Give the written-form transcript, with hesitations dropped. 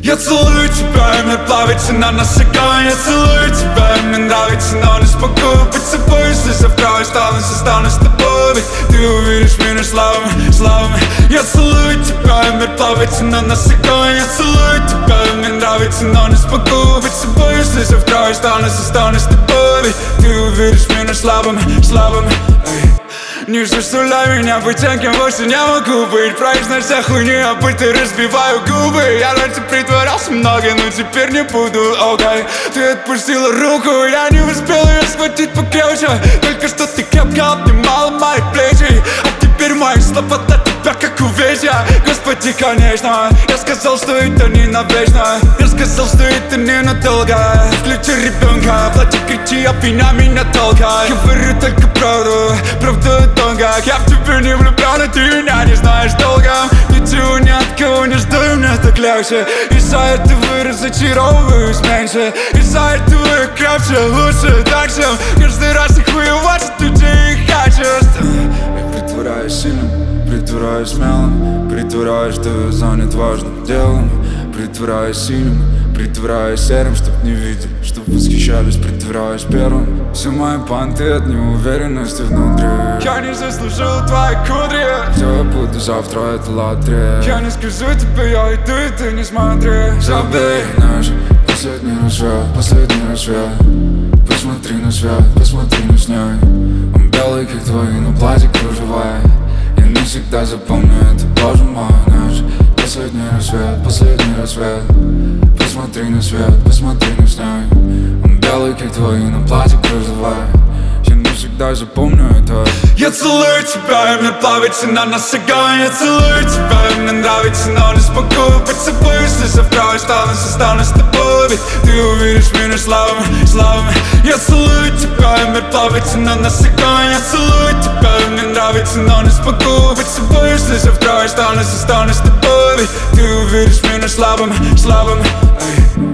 Я целую тебя, и мир плавится на нас огонь. Я целую тебя, и мне нравится, но не смогу быть собой. Если завтра останусь с тобой, ведь ты увидишь меня славами. Я целую тебя, и мир плавится на нас огонь. Я целую тебя, и мне нравится, но не смогу быть собой. Если завтра останусь с тобой, ведь ты увидишь меня слабым. Не заставляй меня быть тем, кем больше не могу быть. Проиграть вся хуйня, а будто разбиваю губы. Я раньше притворялся много, но теперь не буду, окей. Ты отпустила руку, я не успел ее схватить покрепче. Только что ты крепко обнимала мои плечи, а теперь мои слова для тебя как увечья. Господи, конечно, я сказал, что это не навечно. Я сказал, что это ненадолго. Включи ребенка, плачь, кричи, обвиняй меня долго. Говорю только правду тонко. Я в тебя не влюблен, и ты меня не знаешь долго. Ничего ни от кого не жду, и мне так легче. Из-за этого разочаровываюсь меньше. Из-за этого я крепче, лучше, так что каждый раз их воевать, ты не хочешь. Я притворяюсь сильным, притворяюсь смелым, притворяюсь, что я занят важным делом. Притворяюсь сильным, притворяюсь серым, чтоб не видели, чтоб восхищались, притворяюсь первым. Все мои понты от неуверенности внутри. Я не заслужил твои кудри. Все, я буду завтра, это лотерея. Я не скажу тебе, я иду, и ты не смотри. Забей наш последний рассвет. Посмотри на свет, посмотри на снег. Он белый, как твои, но платье кружевая. Я навсегда запомню это, боже мой, наш последний рассвет. Посмотри на свет, посмотри на снег. Он белый, как твои, но платье кружевая. Я навсегда запомню это. Я целую тебя, и мир плавится на нас огонь. Я целую тебя, и мне нравится, но не смогу быть собой. Если завтра останусь с тобой, ведь ты увидишь меня славами. Я целую тебя, и мир плавится на нас огонь. Я целую тебя, и мне нравится, но не смогу быть собой. Если завтра останусь с тобой, ведь ты увидишь меня слабым.